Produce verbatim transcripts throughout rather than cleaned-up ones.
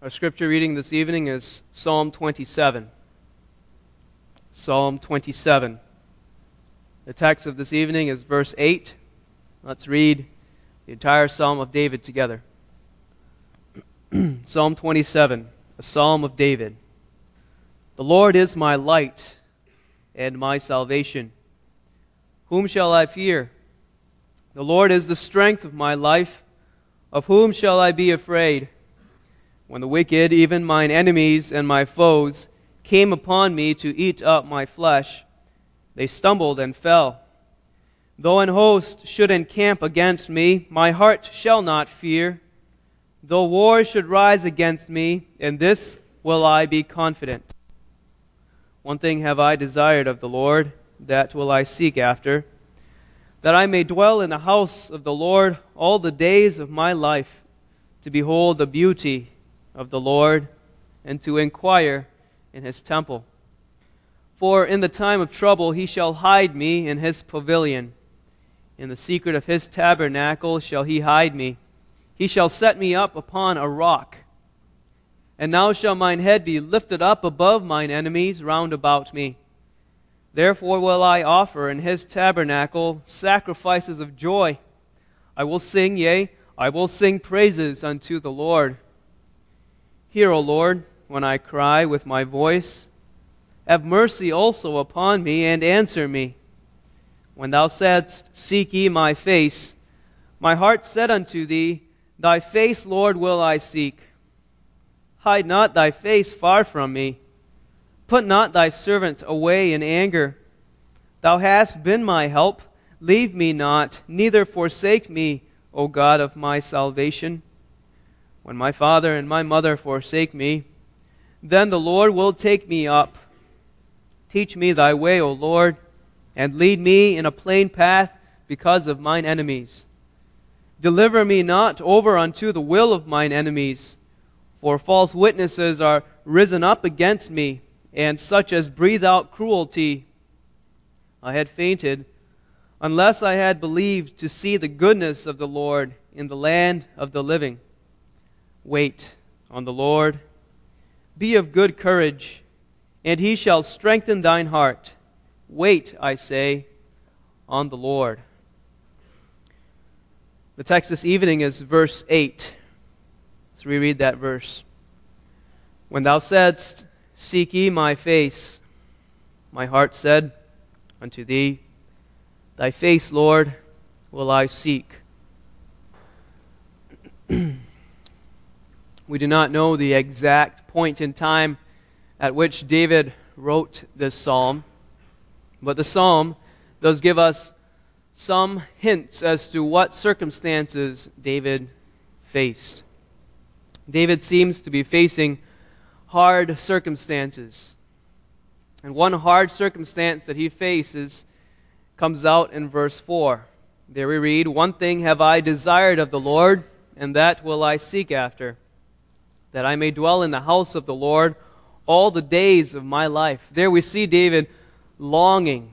Our scripture reading this evening is Psalm twenty-seven. Psalm twenty-seven. The text of this evening is verse eight. Let's read the entire Psalm of David together. Psalm twenty-seven, a Psalm of David. The Lord is my light and my salvation. Whom shall I fear? The Lord is the strength of my life. Of whom shall I be afraid? When the wicked, even mine enemies and my foes, came upon me to eat up my flesh, they stumbled and fell. Though an host should encamp against me, my heart shall not fear. Though war should rise against me, in this will I be confident. One thing have I desired of the Lord, that will I seek after, that I may dwell in the house of the Lord all the days of my life, to behold the beauty of the Lord, and to inquire in His temple. For in the time of trouble He shall hide me in His pavilion. In the secret of His tabernacle shall He hide me. He shall set me up upon a rock. And now shall mine head be lifted up above mine enemies round about me. Therefore will I offer in His tabernacle sacrifices of joy. I will sing, yea, I will sing praises unto the Lord. Hear, O Lord, when I cry with my voice. Have mercy also upon me, and answer me. When thou saidst, Seek ye my face, my heart said unto thee, Thy face, Lord, will I seek. Hide not thy face far from me. Put not thy servant away in anger. Thou hast been my help. Leave me not, neither forsake me, O God of my salvation. When my father and my mother forsake me, then the Lord will take me up. Teach me thy way, O Lord, and lead me in a plain path because of mine enemies. Deliver me not over unto the will of mine enemies, for false witnesses are risen up against me, and such as breathe out cruelty. I had fainted, unless I had believed to see the goodness of the Lord in the land of the living. Wait on the Lord. Be of good courage, and He shall strengthen thine heart. Wait, I say, on the Lord. The text this evening is verse eight. Let's reread that verse. When thou saidst, Seek ye my face, my heart said unto thee, Thy face, Lord, will I seek. We do not know the exact point in time at which David wrote this psalm, but the psalm does give us some hints as to what circumstances David faced. David seems to be facing hard circumstances. And one hard circumstance that he faces comes out in verse four. There we read, One thing have I desired of the Lord, and that will I seek after, that I may dwell in the house of the Lord all the days of my life. There we see David longing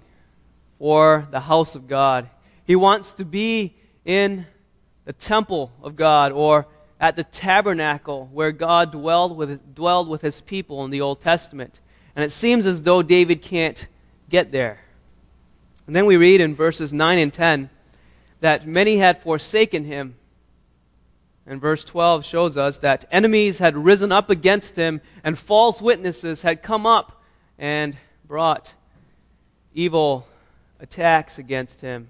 for the house of God. He wants to be in the temple of God, or at the tabernacle where God dwelled with, dwelled with His people in the Old Testament. And it seems as though David can't get there. And then we read in verses nine and ten that many had forsaken Him. And verse twelve shows us that enemies had risen up against Him, and false witnesses had come up and brought evil attacks against Him.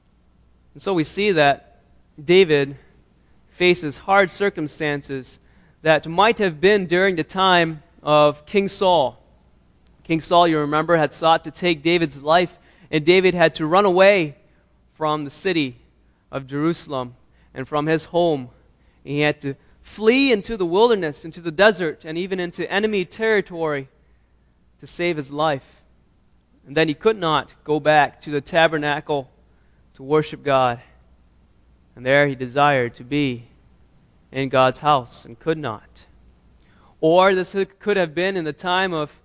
And so we see that David faces hard circumstances that might have been during the time of King Saul. King Saul, you remember, had sought to take David's life, and David had to run away from the city of Jerusalem and from his home. He had to flee into the wilderness, into the desert, and even into enemy territory to save his life. And then he could not go back to the tabernacle to worship God. And there he desired to be in God's house and could not. Or this could have been in the time of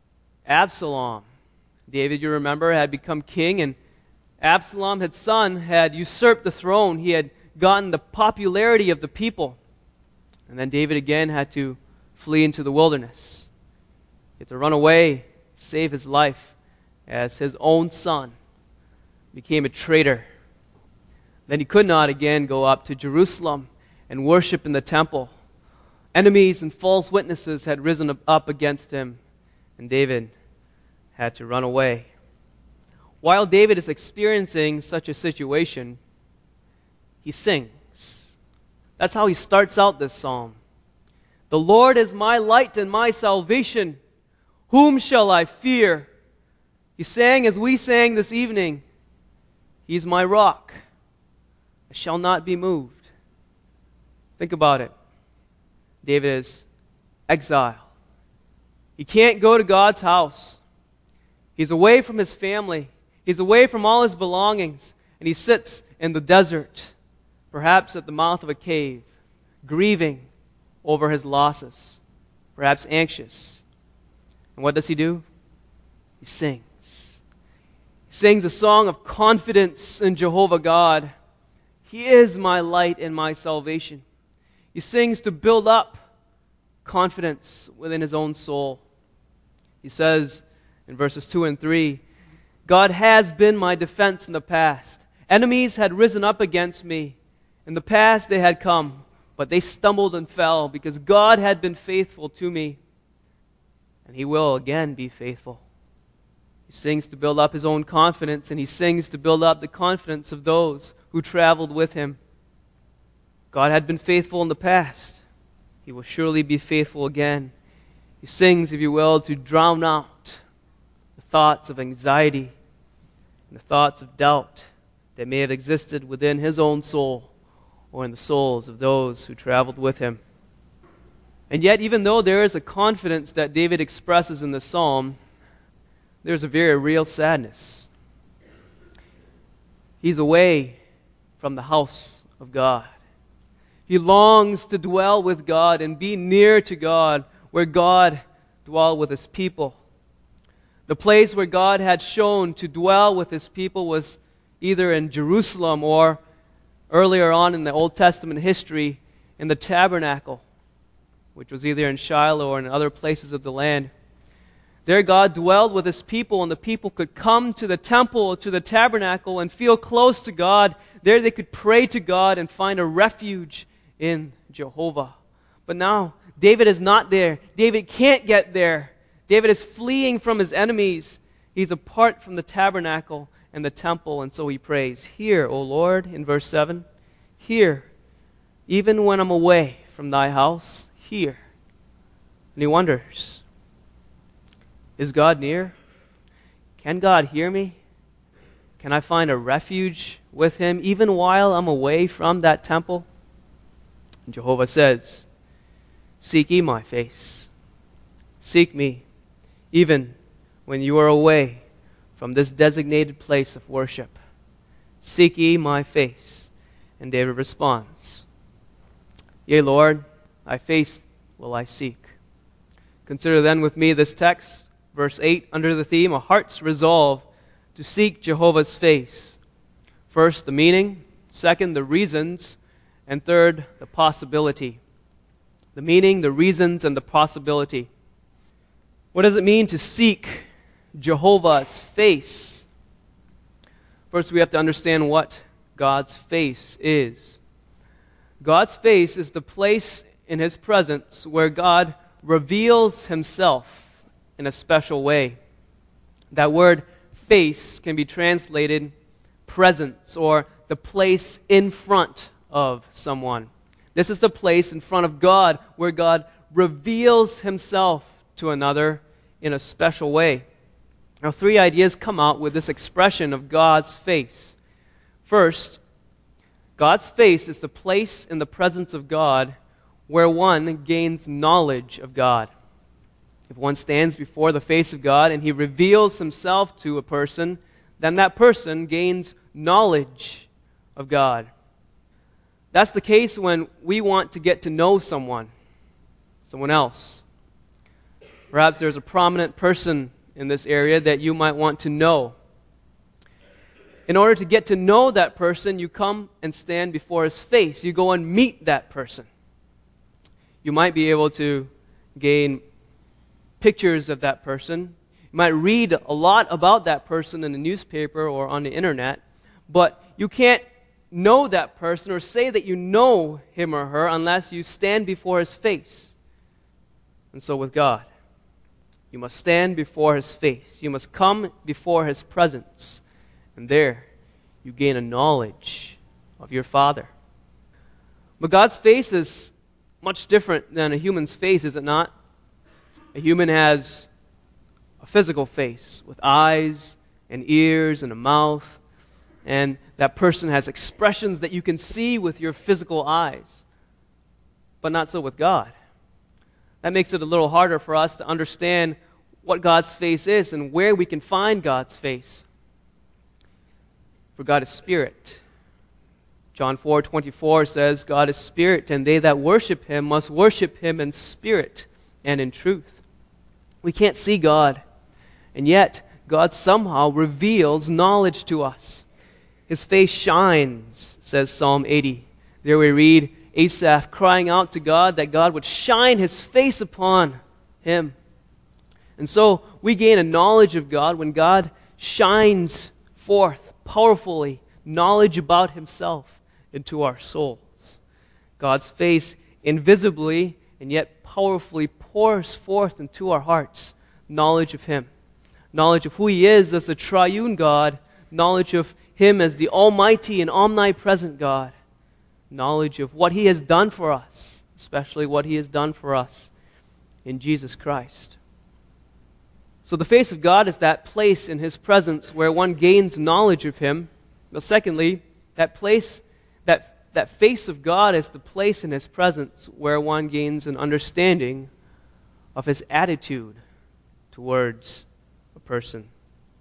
Absalom. David, you remember, had become king, and Absalom, his son, had usurped the throne. He had gotten the popularity of the people. And then David again had to flee into the wilderness. He had to run away, save his life, as his own son became a traitor. Then he could not again go up to Jerusalem and worship in the temple. Enemies and false witnesses had risen up against him, and David had to run away. While David is experiencing such a situation, he sings. That's how he starts out this psalm. The Lord is my light and my salvation. Whom shall I fear? He sang as we sang this evening. He's my rock. I shall not be moved. Think about it. David is exiled. He can't go to God's house. He's away from his family. He's away from all his belongings. And he sits in the desert, perhaps at the mouth of a cave, grieving over his losses, perhaps anxious. And what does he do? He sings. He sings a song of confidence in Jehovah God. He is my light and my salvation. He sings to build up confidence within his own soul. He says in verses two and three, God has been my defense in the past. Enemies had risen up against me. In the past they had come, but they stumbled and fell because God had been faithful to me. And he will again be faithful. He sings to build up his own confidence, and he sings to build up the confidence of those who traveled with him. God had been faithful in the past. He will surely be faithful again. He sings, if you will, to drown out the thoughts of anxiety and the thoughts of doubt that may have existed within his own soul or in the souls of those who traveled with him. And yet, even though there is a confidence that David expresses in the psalm, there's a very real sadness. He's away from the house of God. He longs to dwell with God and be near to God, where God dwelled with his people. The place where God had shown to dwell with his people was either in Jerusalem or earlier on in the Old Testament history in the tabernacle, which was either in Shiloh or in other places of the land. There God dwelled with his people, and the people could come to the temple, to the tabernacle, and feel close to God. There they could pray to God and find a refuge in Jehovah. But now, David is not there. David can't get there. David is fleeing from his enemies. He's apart from the tabernacle and the temple, and so he prays, "Hear, O Lord," in verse seven, "Hear, even when I'm away from thy house, hear." And he wonders, is God near? Can God hear me? Can I find a refuge with him even while I'm away from that temple? And Jehovah says, "Seek ye my face. Seek me, even when you are away from this designated place of worship. Seek ye my face." And David responds, "Yea, Lord, thy face will I seek." Consider then with me this text, verse eight, under the theme, a heart's resolve to seek Jehovah's face. First, the meaning. Second, the reasons. And third, the possibility. The meaning, the reasons, and the possibility. What does it mean to seek Jehovah's face? First, we have to understand what God's face is. God's face is the place in his presence where God reveals himself in a special way. That word face can be translated presence, or the place in front of someone. This is the place in front of God where God reveals himself to another in a special way. Now, three ideas come out with this expression of God's face. First, God's face is the place in the presence of God where one gains knowledge of God. If one stands before the face of God and he reveals himself to a person, then that person gains knowledge of God. That's the case when we want to get to know someone, someone else. Perhaps there's a prominent person in this area that you might want to know. In order to get to know that person, you come and stand before his face. You go and meet that person. You might be able to gain pictures of that person. You might read a lot about that person in the newspaper or on the internet, but you can't know that person or say that you know him or her unless you stand before his face. And so with God, you must stand before his face. You must come before his presence. And there, you gain a knowledge of your Father. But God's face is much different than a human's face, is it not? A human has a physical face with eyes and ears and a mouth, and that person has expressions that you can see with your physical eyes. But not so with God. That makes it a little harder for us to understand what God's face is and where we can find God's face. For God is spirit. John four twenty-four says, God is spirit, and they that worship him must worship him in spirit and in truth. We can't see God, and yet God somehow reveals knowledge to us. His face shines, says Psalm eighty. There we read Asaph crying out to God that God would shine his face upon him. And so we gain a knowledge of God when God shines forth powerfully knowledge about himself into our souls. God's face invisibly and yet powerfully pours forth into our hearts knowledge of him. Knowledge of who he is as the triune God. Knowledge of him as the almighty and omnipresent God. Knowledge of what he has done for us, especially what he has done for us in Jesus Christ. So the face of God is that place in his presence where one gains knowledge of him. But secondly, that place, that, that face of God is the place in his presence where one gains an understanding of his attitude towards a person.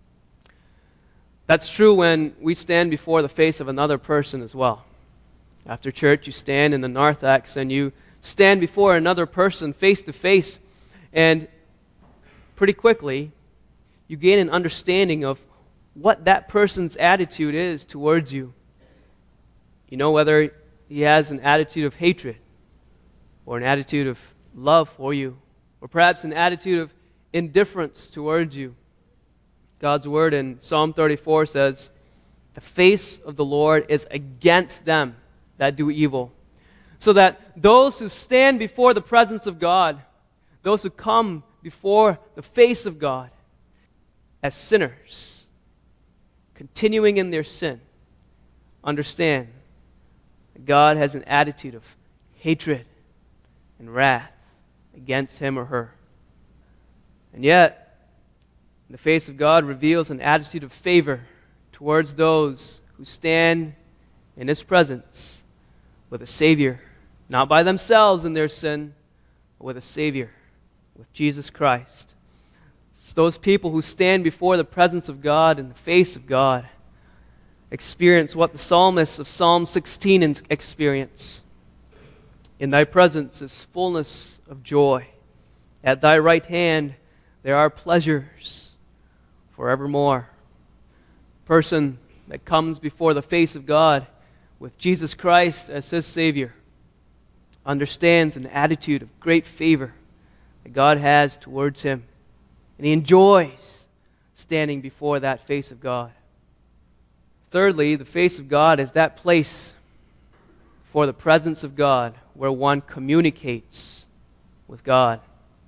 That's true when we stand before the face of another person as well. After church, you stand in the narthex and you stand before another person face to face, and pretty quickly, you gain an understanding of what that person's attitude is towards you. You know whether he has an attitude of hatred, or an attitude of love for you, or perhaps an attitude of indifference towards you. God's word in Psalm thirty-four says, the face of the Lord is against them that do evil. So that those who stand before the presence of God, those who come before the face of God as sinners, continuing in their sin, understand that God has an attitude of hatred and wrath against him or her. And yet, the face of God reveals an attitude of favor towards those who stand in his presence with a Savior, not by themselves in their sin, but with a Savior, with Jesus Christ. It's those people who stand before the presence of God and the face of God experience what the psalmists of Psalm sixteen experience. In thy presence is fullness of joy. At thy right hand there are pleasures forevermore. The person that comes before the face of God with Jesus Christ as his Savior understands an attitude of great favor that God has towards him. And he enjoys standing before that face of God. Thirdly, the face of God is that place for the presence of God where one communicates with God.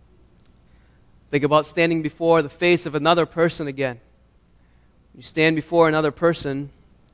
Think about standing before the face of another person again. You stand before another person,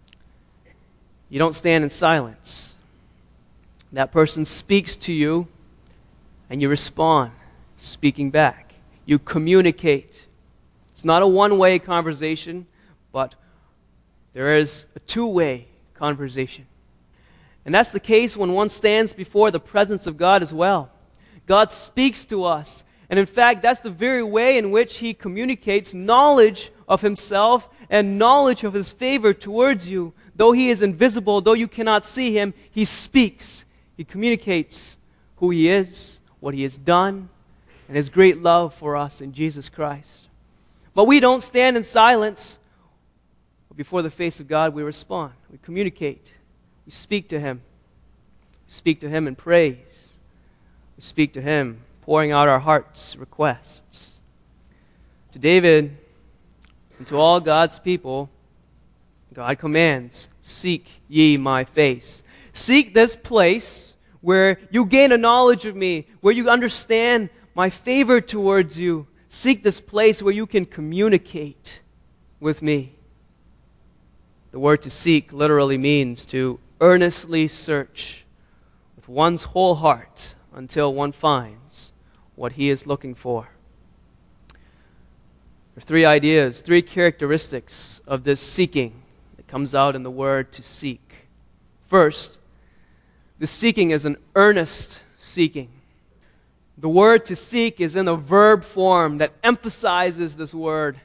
you don't stand in silence. That person speaks to you, and you respond, speaking back. You communicate. It's not a one-way conversation, but there is a two-way conversation. And that's the case when one stands before the presence of God as well. God speaks to us, and in fact, that's the very way in which he communicates knowledge of himself and knowledge of his favor towards you. Though he is invisible, though you cannot see him, he speaks. He communicates who he is, what he has done, and his great love for us in Jesus Christ. But we don't stand in silence. Before the face of God, we respond. We communicate. We speak to him. We speak to him in praise. We speak to him pouring out our heart's requests. To David and to all God's people, God commands, "Seek ye my face." Seek this place where you gain a knowledge of me, where you understand my favor towards you. Seek this place where you can communicate with me. The word to seek literally means to earnestly search with one's whole heart until one finds what he is looking for. There are three ideas, three characteristics of this seeking that comes out in the word to seek. First, the seeking is an earnest seeking. The word to seek is in a verb form that emphasizes this word,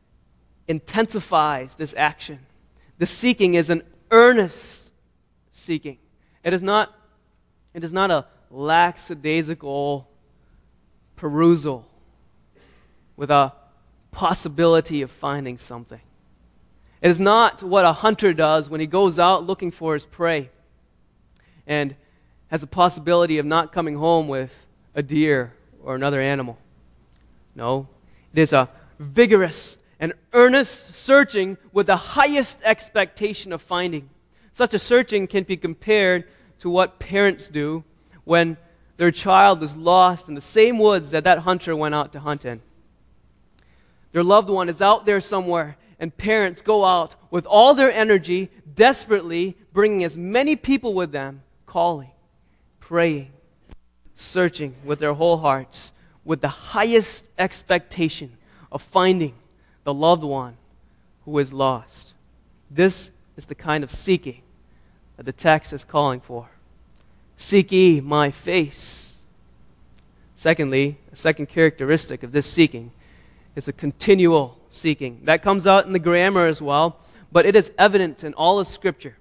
intensifies this action. The seeking is an earnest seeking. It is not, it is not a lackadaisical perusal with a possibility of finding something. It is not what a hunter does when he goes out looking for his prey and has a possibility of not coming home with a deer or another animal. No, it is a vigorous and earnest searching with the highest expectation of finding. Such a searching can be compared to what parents do when their child is lost in the same woods that that hunter went out to hunt in. Their loved one is out there somewhere, and parents go out with all their energy, desperately bringing as many people with them, calling, praying, searching with their whole hearts, with the highest expectation of finding the loved one who is lost. This is the kind of seeking that the text is calling for. Seek ye my face. Secondly, a second characteristic of this seeking is a continual seeking. That comes out in the grammar as well, but it is evident in all of Scripture.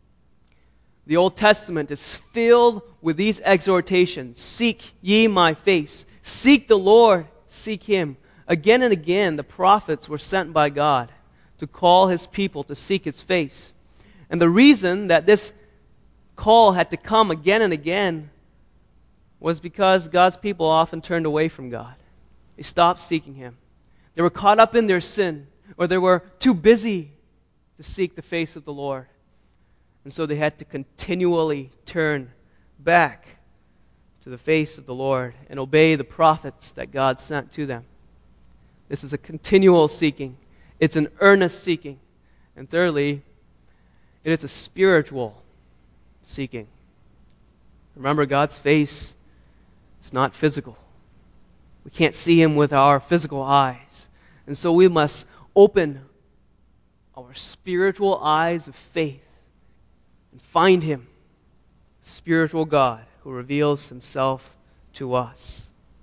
The Old Testament is filled with these exhortations. Seek ye my face. Seek the Lord. Seek Him. Again and again, the prophets were sent by God to call His people to seek His face. And the reason that this call had to come again and again was because God's people often turned away from God. They stopped seeking Him. They were caught up in their sin, or they were too busy to seek the face of the Lord. And so they had to continually turn back to the face of the Lord and obey the prophets that God sent to them. This is a continual seeking. It's an earnest seeking. And thirdly, it is a spiritual seeking. Remember, God's face is not physical. We can't see Him with our physical eyes. And so we must open our spiritual eyes of faith and find Him, spiritual God who reveals Himself to us.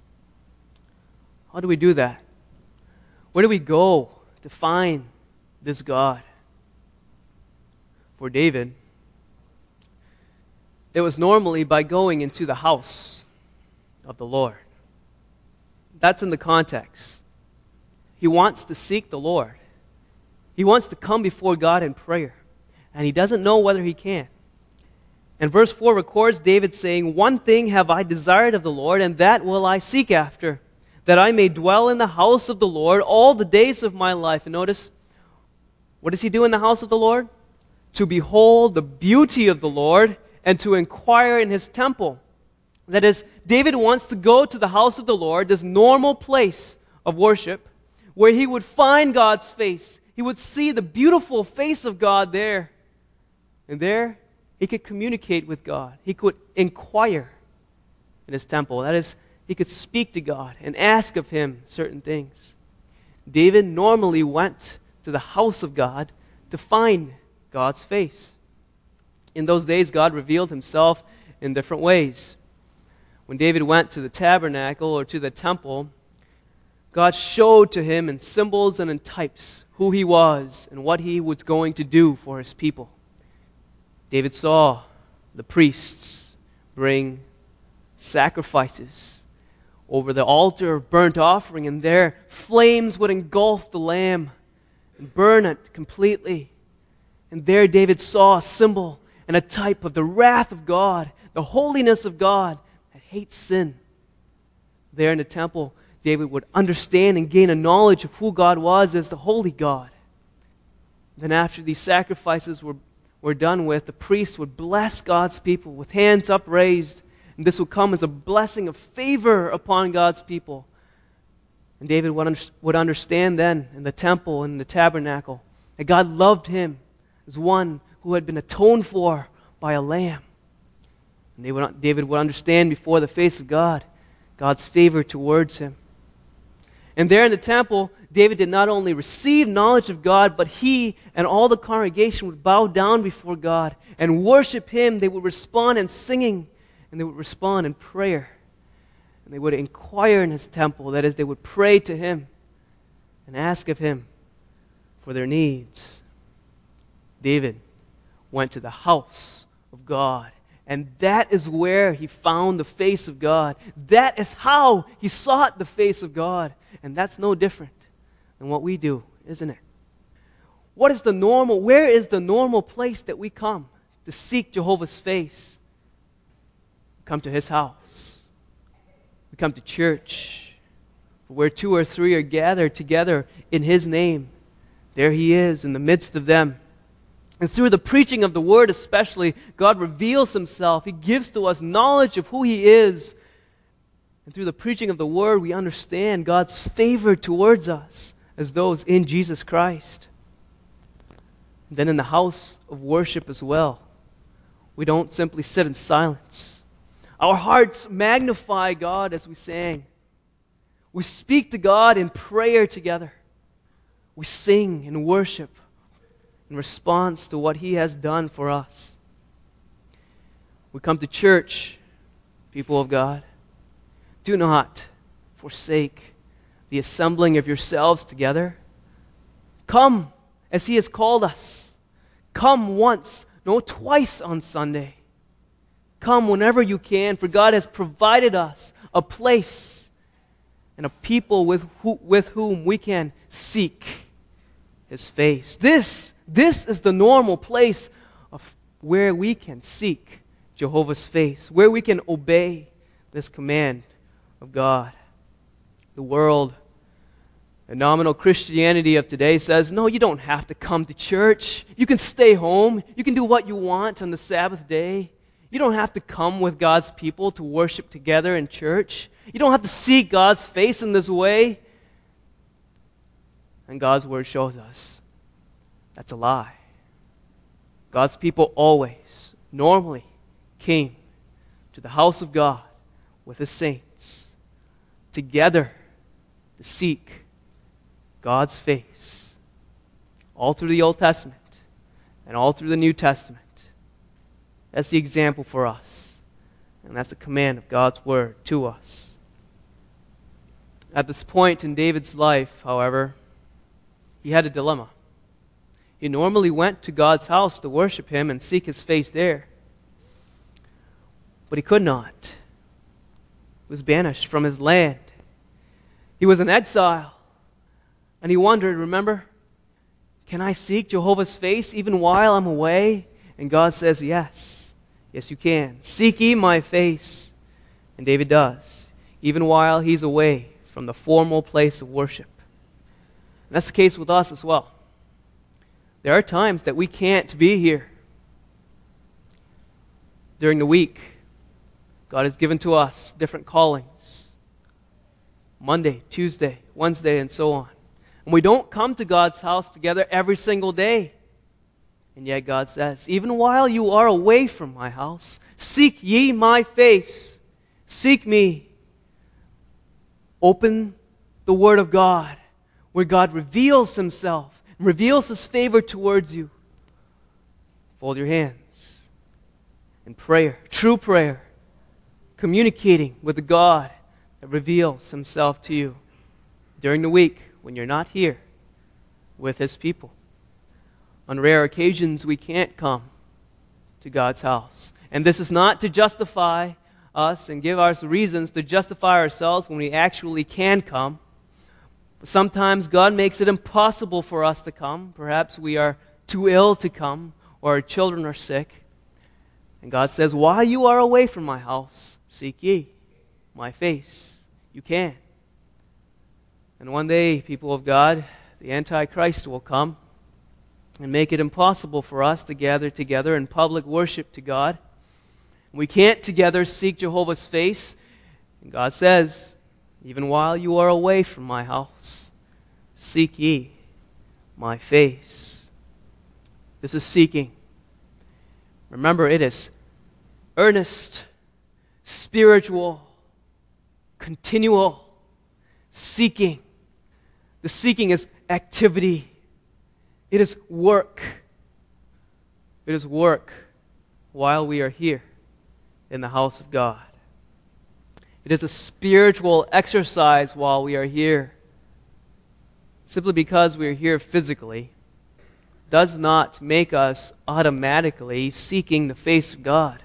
How do we do that? Where do we go to find this God? For David, it was normally by going into the house of the Lord. That's in the context. He wants to seek the Lord. He wants to come before God in prayer. And he doesn't know whether he can. And verse four records David saying, "One thing have I desired of the Lord, and that will I seek after, that I may dwell in the house of the Lord all the days of my life." And notice, what does he do in the house of the Lord? To behold the beauty of the Lord and to inquire in His temple. That is, David wants to go to the house of the Lord, this normal place of worship, where he would find God's face. He would see the beautiful face of God there. And there, he could communicate with God. He could inquire in His temple. That is, he could speak to God and ask of Him certain things. David normally went to the house of God to find God's face. In those days, God revealed Himself in different ways. When David went to the tabernacle or to the temple, God showed to him in symbols and in types who He was and what He was going to do for His people. David saw the priests bring sacrifices over the altar of burnt offering, and there flames would engulf the lamb and burn it completely. And there David saw a symbol and a type of the wrath of God, the holiness of God that hates sin. There in the temple, David would understand and gain a knowledge of who God was as the holy God. Then after these sacrifices were, were done with, the priest would bless God's people with hands upraised. And this would come as a blessing of favor upon God's people. And David would, under, would understand then in the temple and in the tabernacle that God loved him as one who had been atoned for by a lamb. And they would, David would understand before the face of God God's favor towards him. And there in the temple, David did not only receive knowledge of God, but he and all the congregation would bow down before God and worship him. They would respond in singing, and they would respond in prayer. And they would inquire in his temple, that is, they would pray to him and ask of him for their needs. David went to the house of God, and that is where he found the face of God. That is how he sought the face of God. And that's no different than what we do, isn't it? What is the normal, where is the normal place that we come to seek Jehovah's face? We come to his house. We come to church. Where two or three are gathered together in his name, there he is in the midst of them. And through the preaching of the word especially, God reveals himself. He gives to us knowledge of who he is. And through the preaching of the word, we understand God's favor towards us as those in Jesus Christ. And then in the house of worship as well, we don't simply sit in silence. Our hearts magnify God as we sang. We speak to God in prayer together. We sing and worship in response to what he has done for us. We come to church, people of God. Do not forsake the assembling of yourselves together. Come as he has called us. Come once, no, twice on Sunday. Come whenever you can, for God has provided us a place and a people with, who, with whom we can seek his face. This, this is the normal place of where we can seek Jehovah's face, where we can obey this command of God. The world, the nominal Christianity of today says, no, you don't have to come to church. You can stay home. You can do what you want on the Sabbath day. You don't have to come with God's people to worship together in church. You don't have to seek God's face in this way. And God's word shows us that's a lie. God's people always, normally, came to the house of God with his saints, together to seek God's face, all through the Old Testament and all through the New Testament. That's the example for us, and that's the command of God's word to us. At this point in David's life, however, he had a dilemma. He normally went to God's house to worship him and seek his face there, but he could not. He was banished from his land. He was in exile. And he wondered, remember, can I seek Jehovah's face even while I'm away? And God says, yes. Yes, you can. Seek ye my face. And David does, even while he's away from the formal place of worship. And that's the case with us as well. There are times that we can't be here. During the week, God has given to us different callings. Monday, Tuesday, Wednesday, and so on. And we don't come to God's house together every single day. And yet God says, even while you are away from my house, seek ye my face. Seek me. Open the Word of God, where God reveals himself and reveals his favor towards you. Fold your hands in prayer, true prayer, communicating with the God that reveals himself to you during the week when you're not here with his people. On rare occasions, we can't come to God's house. And this is not to justify us and give us reasons to justify ourselves when we actually can come. But sometimes God makes it impossible for us to come. Perhaps we are too ill to come, or our children are sick. And God says, while you are away from my house, seek ye my face. You can. And one day, people of God, the Antichrist will come and make it impossible for us to gather together in public worship to God. We can't together seek Jehovah's face. And God says, even while you are away from my house, seek ye my face. This is seeking. Remember, it is earnest, spiritual, continual seeking. The seeking is activity. It is work. It is work while we are here in the house of God. It is a spiritual exercise while we are here. Simply because we are here physically does not make us automatically seeking the face of God.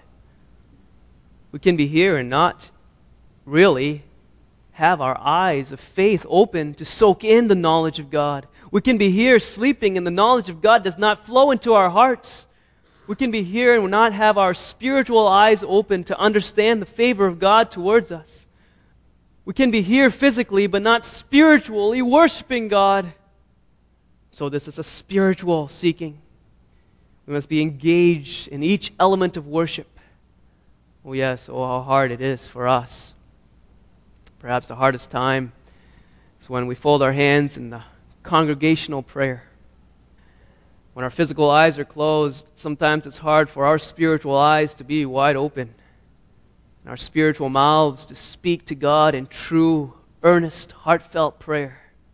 We can be here and not really have our eyes of faith open to soak in the knowledge of God. We can be here sleeping and the knowledge of God does not flow into our hearts. We can be here and not have our spiritual eyes open to understand the favor of God towards us. We can be here physically but not spiritually worshiping God. So this is a spiritual seeking. We must be engaged in each element of worship. Oh yes, oh how hard it is for us. Perhaps the hardest time is when we fold our hands in the congregational prayer. When our physical eyes are closed, sometimes it's hard for our spiritual eyes to be wide open, and our spiritual mouths to speak to God in true, earnest, heartfelt prayer.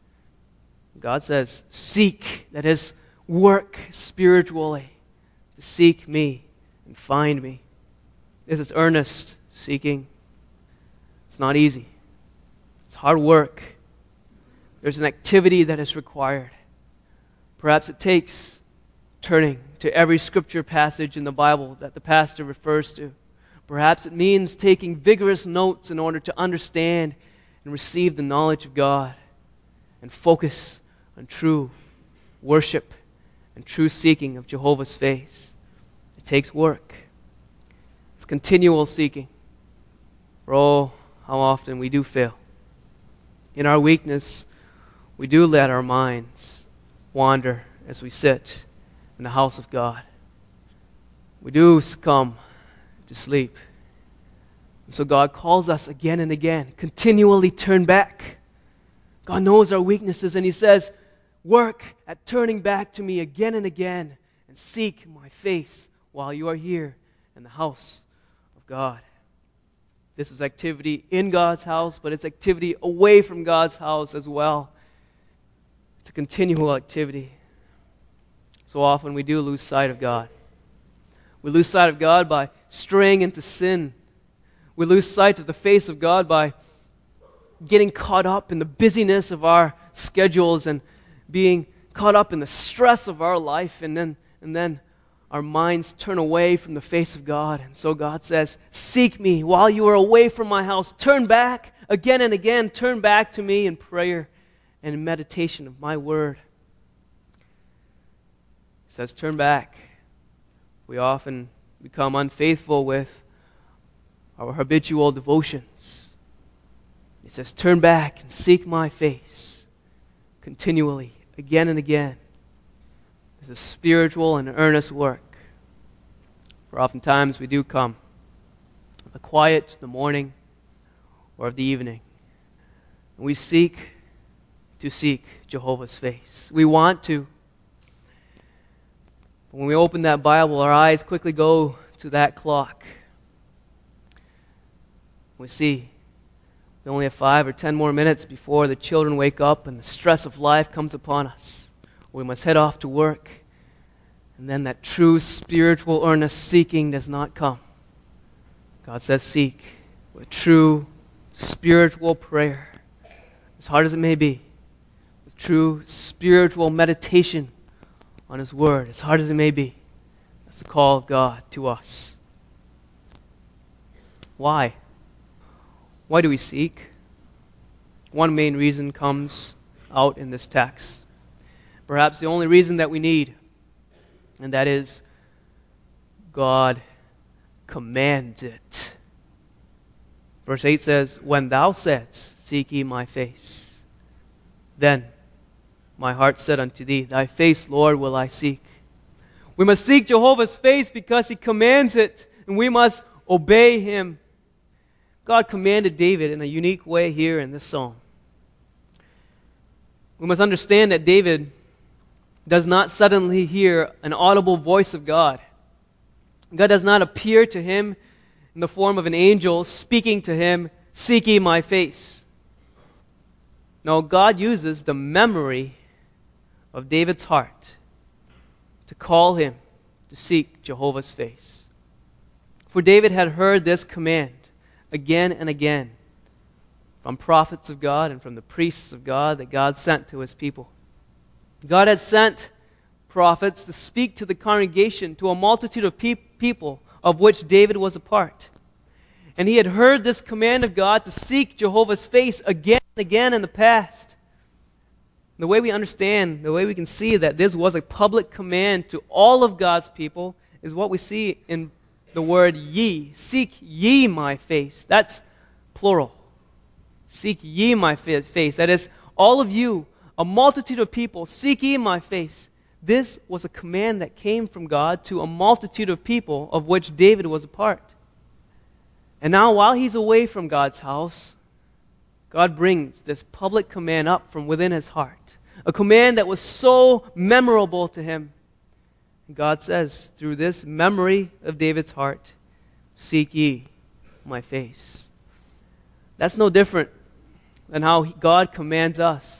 God says, seek, that is, work spiritually to seek me and find me. This is earnest seeking. It's not easy. It's hard work. There's an activity that is required. Perhaps it takes turning to every scripture passage in the Bible that the pastor refers to. Perhaps it means taking vigorous notes in order to understand and receive the knowledge of God and focus on true worship and true seeking of Jehovah's face. It takes work. It's continual seeking. For oh, how often we do fail. In our weakness, we do let our minds wander as we sit in the house of God. We do succumb to sleep. And so God calls us again and again, continually turn back. God knows our weaknesses and He says, work at turning back to me again and again and seek my face while you are here in the house of God. This is activity in God's house, but it's activity away from God's house as well. It's a continual activity. So often we do lose sight of God. We lose sight of God by straying into sin. We lose sight of the face of God by getting caught up in the busyness of our schedules and being caught up in the stress of our life, and then and then our minds turn away from the face of God. And so God says, seek me while you are away from my house. Turn back again and again. Turn back to me in prayer and in meditation of my word. He says, turn back. We often become unfaithful with our habitual devotions. He says, turn back and seek my face continually, again and again. It's a spiritual and earnest work. For oftentimes we do come of the quiet of the morning or of the evening. And we seek to seek Jehovah's face. We want to. But when we open that Bible, our eyes quickly go to that clock. We see we only have five or ten more minutes before the children wake up and the stress of life comes upon us. We must head off to work, and then that true spiritual earnest seeking does not come. God says seek with true spiritual prayer, as hard as it may be, with true spiritual meditation on His Word, as hard as it may be. That's the call of God to us. Why? Why do we seek? One main reason comes out in this text. Perhaps the only reason that we need, and that is God commands it. Verse eight says, when thou saidst, seek ye my face. Then my heart said unto thee, thy face, Lord, will I seek. We must seek Jehovah's face because he commands it, and we must obey him. God commanded David in a unique way here in this psalm. We must understand that David does not suddenly hear an audible voice of God. God does not appear to him in the form of an angel speaking to him, seek ye my face. No, God uses the memory of David's heart to call him to seek Jehovah's face. For David had heard this command again and again from prophets of God and from the priests of God that God sent to his people. God had sent prophets to speak to the congregation, to a multitude of pe- people of which David was a part. And he had heard this command of God to seek Jehovah's face again and again in the past. The way we understand, the way we can see that this was a public command to all of God's people is what we see in the word ye. Seek ye my face. That's plural. Seek ye my face. That is, all of you, a multitude of people, seek ye my face. This was a command that came from God to a multitude of people of which David was a part. And now while he's away from God's house, God brings this public command up from within his heart. A command that was so memorable to him. God says, through this memory of David's heart, seek ye my face. That's no different than how God commands us.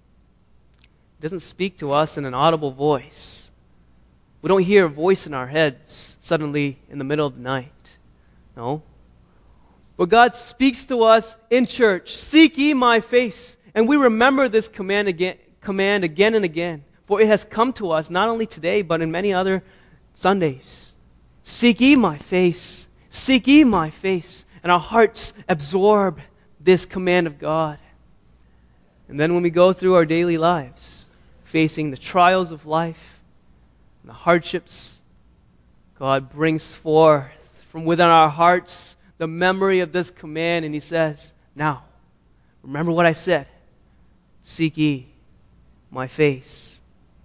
He doesn't speak to us in an audible voice. We don't hear a voice in our heads suddenly in the middle of the night. No. But God speaks to us in church. Seek ye my face. And we remember this command again, command again and again. For it has come to us not only today, but in many other Sundays. Seek ye my face. Seek ye my face. And our hearts absorb this command of God. And then when we go through our daily lives, facing the trials of life, and the hardships, God brings forth from within our hearts the memory of this command, and he says, now, remember what I said. Seek ye my face.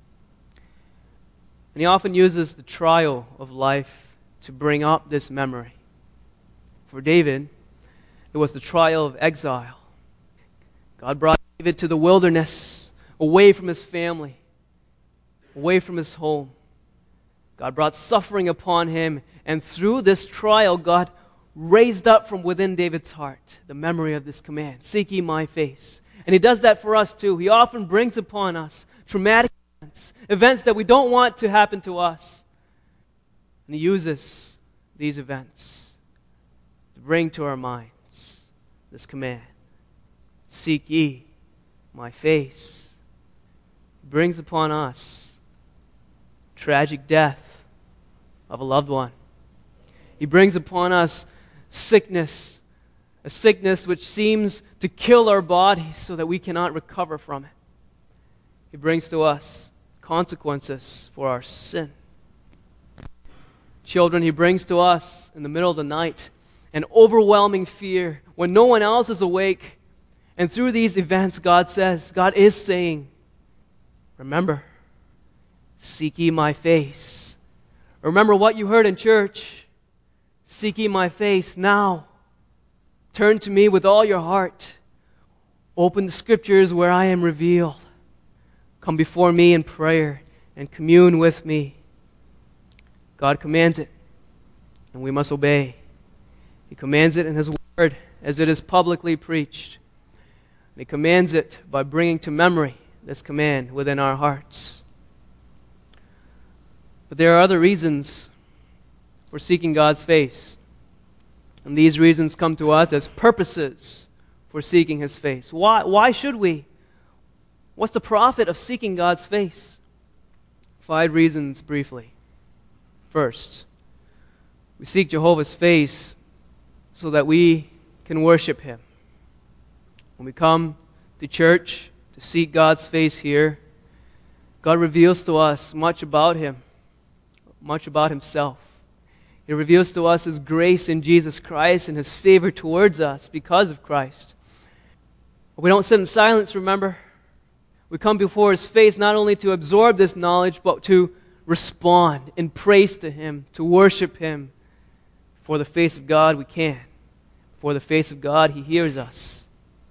And he often uses the trial of life to bring up this memory. For David, it was the trial of exile. God brought David to the wilderness, away from his family, away from his home. God brought suffering upon him, and through this trial, God raised up from within David's heart the memory of this command, seek ye my face. And he does that for us too. He often brings upon us traumatic events, events that we don't want to happen to us. And he uses these events to bring to our minds this command, seek ye my face. He brings upon us tragic death of a loved one. He brings upon us sickness, a sickness which seems to kill our bodies so that we cannot recover from it. He brings to us consequences for our sin. Children, he brings to us in the middle of the night an overwhelming fear when no one else is awake. And through these events, God says, God is saying, remember, seek ye my face. Remember what you heard in church. Seek ye my face now. Turn to me with all your heart. Open the scriptures where I am revealed. Come before me in prayer and commune with me. God commands it, and we must obey. He commands it in His Word as it is publicly preached. And He commands it by bringing to memory this command within our hearts. But there are other reasons for seeking God's face. And these reasons come to us as purposes for seeking His face. Why, why should we? What's the profit of seeking God's face? Five reasons briefly. First, we seek Jehovah's face so that we can worship Him. When we come to church to seek God's face here, God reveals to us much about Him, much about Himself. He reveals to us His grace in Jesus Christ and His favor towards us because of Christ. But we don't sit in silence, remember? We come before His face not only to absorb this knowledge, but to respond in praise to Him, to worship Him. For the face of God we can. For the face of God He hears us.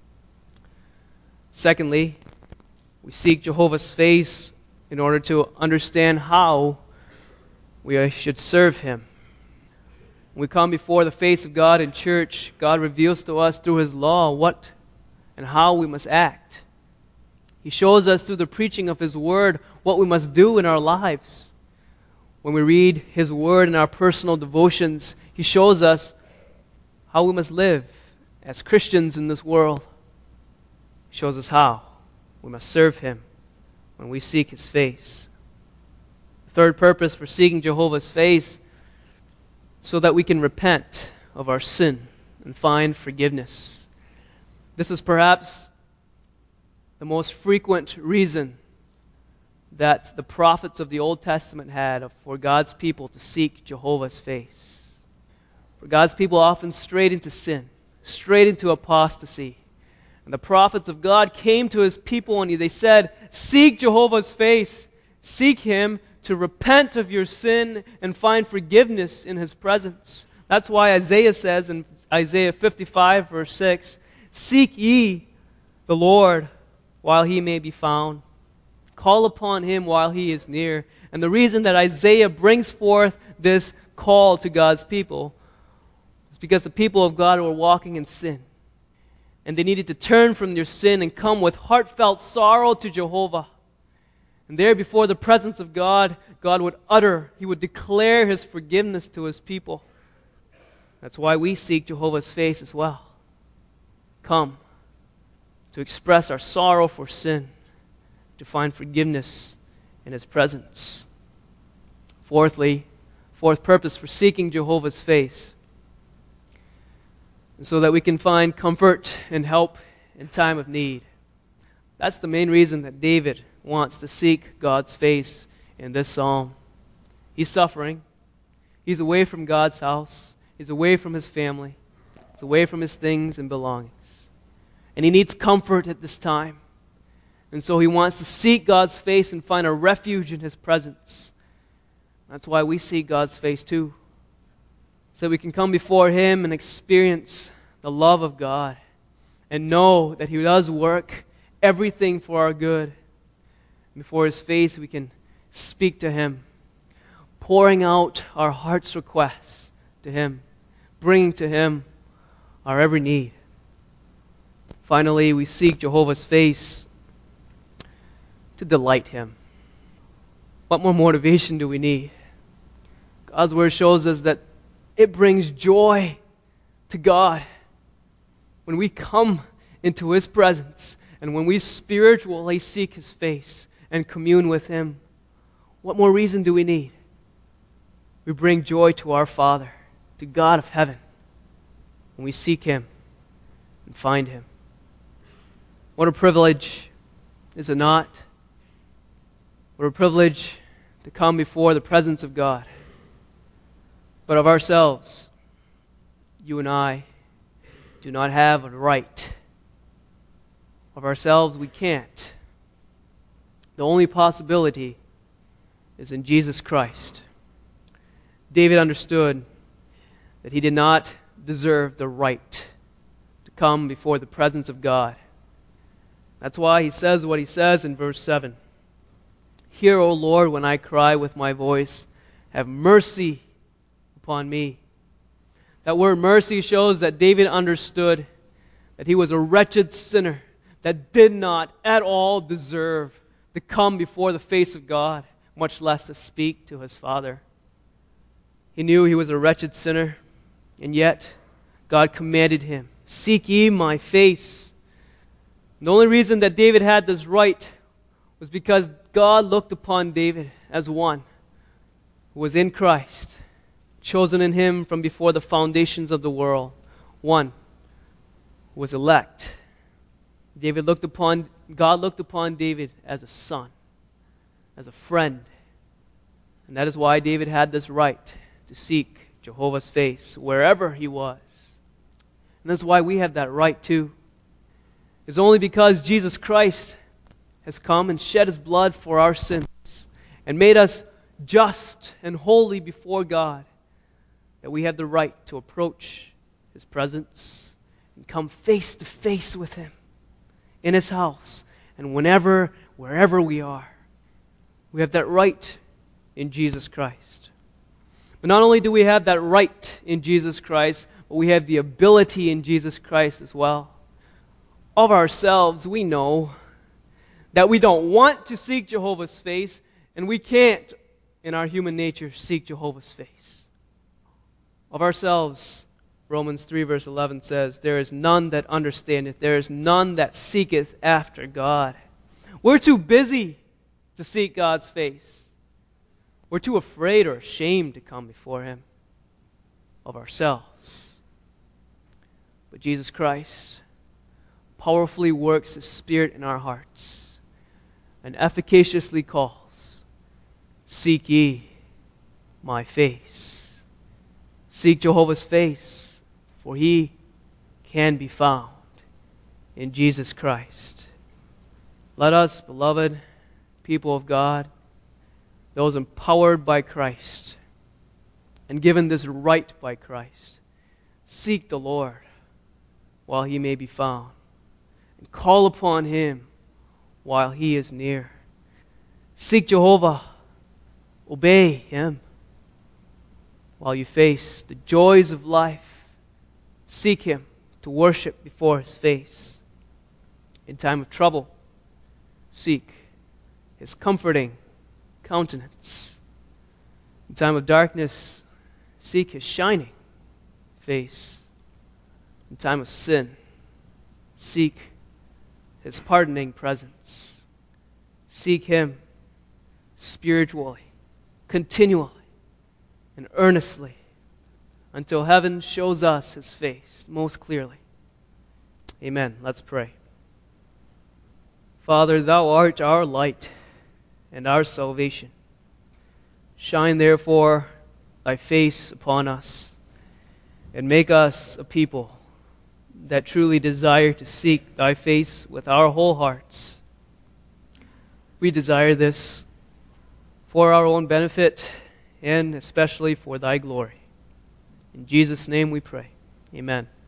Secondly, we seek Jehovah's face in order to understand how we should serve Him. When we come before the face of God in church, God reveals to us through His law what and how we must act. He shows us through the preaching of His Word what we must do in our lives. When we read His Word in our personal devotions, He shows us how we must live as Christians in this world. He shows us how we must serve Him when we seek His face. The third purpose for seeking Jehovah's face, so that we can repent of our sin and find forgiveness. This is perhaps the most frequent reason that the prophets of the Old Testament had for God's people to seek Jehovah's face. For God's people often strayed into sin, strayed into apostasy. And the prophets of God came to His people and they said, seek Jehovah's face, seek Him to repent of your sin and find forgiveness in His presence. That's why Isaiah says in Isaiah fifty-five verse six, seek ye the Lord while He may be found. Call upon Him while He is near. And the reason that Isaiah brings forth this call to God's people is because the people of God were walking in sin. And they needed to turn from their sin and come with heartfelt sorrow to Jehovah. And there before the presence of God, God would utter, He would declare His forgiveness to His people. That's why we seek Jehovah's face as well. Come to express our sorrow for sin, to find forgiveness in His presence. Fourthly, fourth purpose for seeking Jehovah's face, and so that we can find comfort and help in time of need. That's the main reason that David wants to seek God's face in this psalm. He's suffering. He's away from God's house. He's away from his family. He's away from his things and belongings. And he needs comfort at this time. And so he wants to seek God's face and find a refuge in His presence. That's why we seek God's face too. So we can come before Him and experience the love of God and know that He does work everything for our good. Before His face we can speak to Him, pouring out our heart's requests to Him, bringing to Him our every need. Finally, we seek Jehovah's face to delight Him. What more motivation do we need? God's Word shows us that it brings joy to God when we come into His presence and when we spiritually seek His face and commune with Him. What more reason do we need? We bring joy to our Father, to God of heaven, when we seek Him and find Him. What a privilege, is it not? What a privilege to come before the presence of God. But of ourselves, you and I do not have a right. Of ourselves, we can't. The only possibility is in Jesus Christ. David understood that he did not deserve the right to come before the presence of God. That's why he says what he says in verse seven. Hear, O Lord, when I cry with my voice. Have mercy upon me. That word mercy shows that David understood that he was a wretched sinner that did not at all deserve to come before the face of God, much less to speak to his Father. He knew he was a wretched sinner, and yet God commanded him, seek ye my face. And the only reason that David had this right was because God looked upon David as one who was in Christ, chosen in Him from before the foundations of the world, one who was elect. David looked upon, God looked upon David as a son, as a friend. And that is why David had this right to seek Jehovah's face wherever he was. And that's why we have that right too. is only because Jesus Christ has come and shed his blood for our sins and made us just and holy before God, that we have the right to approach his presence and come face to face with him in his house and whenever, wherever we are. We have that right in Jesus Christ. But not only do we have that right in Jesus Christ, but we have the ability in Jesus Christ as well. Of ourselves, we know that we don't want to seek Jehovah's face, and we can't, in our human nature, seek Jehovah's face. Of ourselves, Romans three verse eleven says, there is none that understandeth, there is none that seeketh after God. We're too busy to seek God's face. We're too afraid or ashamed to come before him of ourselves. But Jesus Christ powerfully works his Spirit in our hearts and efficaciously calls, seek ye my face. Seek Jehovah's face, for he can be found in Jesus Christ. Let us, beloved people of God, those empowered by Christ and given this right by Christ, seek the Lord while he may be found, and call upon him while he is near. Seek Jehovah, obey him while you face the joys of life. Seek him to worship before his face. In time of trouble, seek his comforting countenance. In time of darkness, seek his shining face. In time of sin, seek his pardoning presence. Seek him spiritually, continually, and earnestly until heaven shows us his face most clearly. Amen. Let's pray. Father, thou art our light and our salvation. Shine therefore thy face upon us and make us a people that truly desire to seek thy face with our whole hearts. We desire this for our own benefit and especially for thy glory. In Jesus' name we pray. Amen.